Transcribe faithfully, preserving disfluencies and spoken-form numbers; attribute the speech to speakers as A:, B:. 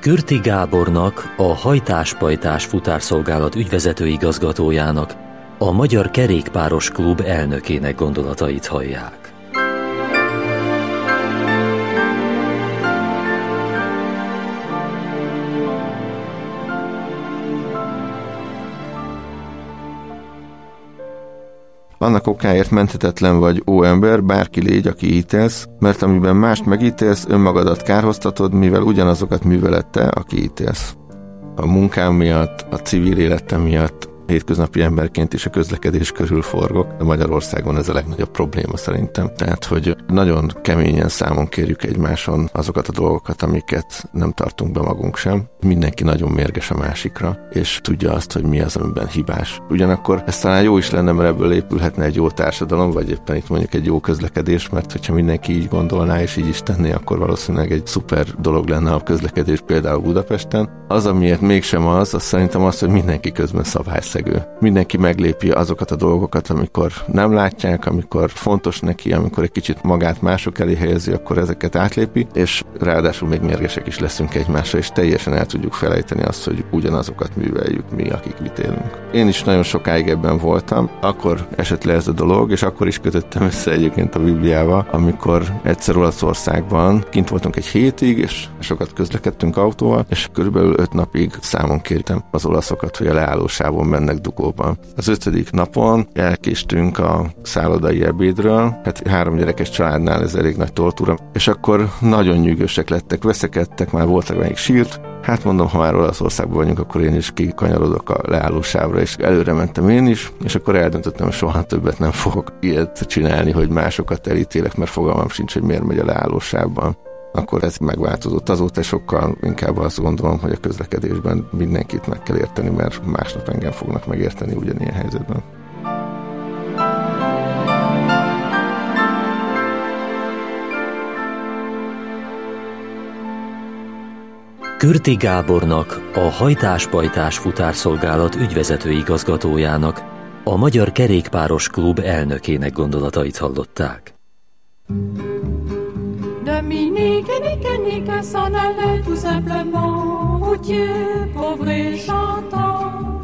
A: Körti Gábornak, a Hajtás-Pajtás futárszolgálat ügyvezető igazgatójának, a Magyar Kerékpáros Klub elnökének gondolatait hallják.
B: Annak okáért menthetetlen vagy, ó ember, bárki légy, aki ítélsz, mert amiben mást megítélsz, önmagadat kárhoztatod, mivel ugyanazokat műveled te, aki ítélsz. A munkám miatt, a civil életem miatt, hétköznapi emberként is a közlekedés körül forgok, de Magyarországon ez a legnagyobb probléma szerintem. Tehát, hogy nagyon keményen számon kérjük egymáson azokat a dolgokat, amiket nem tartunk be magunk sem. Mindenki nagyon mérges a másikra, és tudja azt, hogy mi az, amiben hibás. Ugyanakkor ez talán jó is lenne, mert ebből épülhetne egy jó társadalom, vagy éppen itt mondjuk egy jó közlekedés, mert hogyha mindenki így gondolná és így is tenné, akkor valószínűleg egy szuper dolog lenne a közlekedés például Budapesten. Az, amiért mégsem az, az szerintem az, hogy mindenki közben szabályszegő. Mindenki meglépi azokat a dolgokat, amikor nem látják, amikor fontos neki, amikor egy kicsit magát mások elé helyezi, akkor ezeket átlépi, és ráadásul még mérgesek is leszünk egymásra, és teljesen el tudjuk felejteni azt, hogy ugyanazokat műveljük mi, akik mit élünk. Én is nagyon sokáig ebben voltam, akkor esett le ez a dolog, és akkor is kötöttem össze egyébként a Bibliával, amikor egyszer Olaszországban kint voltunk egy hétig, és sokat közlekedtünk autóval, és körülbelül öt napig számon kértem az olaszokat, hogy a leállósávon mennek dugóban. Az ötödik napon elkéstünk a szállodai ebédről, hát három gyerekes családnál ez elég nagy tortúra, és akkor nagyon nyűgösek lettek, veszekedtek, már voltak, amelyik sírt. Hát mondom, ha már Olaszországban vagyunk, akkor én is kikanyarodok a leállósávra, és előre mentem én is, és akkor eldöntöttem, hogy soha többet nem fogok ilyet csinálni, hogy másokat elítélek, mert fogalmam sincs, hogy miért megy a leállósávban. Akkor ez megváltozott. Azóta sokkal inkább azt gondolom, hogy a közlekedésben mindenkit meg kell érteni, mert másnap engem fognak megérteni ugyanilyen helyzetben.
A: Körti Gábornak, a Hajtás-Pajtás futárszolgálat ügyvezető igazgatójának, a Magyar Kerékpáros Klub elnökének gondolatait hallották.
C: Dominique et Nique Nique s'en allait tout simplement, routier, pauvre et chantant.